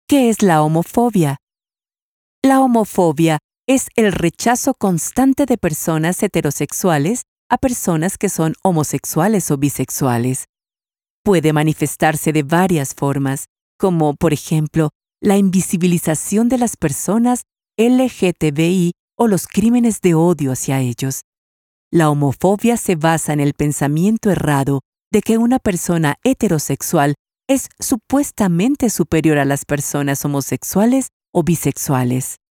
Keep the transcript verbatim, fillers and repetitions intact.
¿Qué es la homofobia? La homofobia es el rechazo constante de personas heterosexuales a personas que son homosexuales o bisexuales. Puede manifestarse de varias formas, como, por ejemplo, la invisibilización de las personas L G T B I o los crímenes de odio hacia ellos. La homofobia se basa en el pensamiento errado de que una persona heterosexual es supuestamente superior a las personas homosexuales o bisexuales.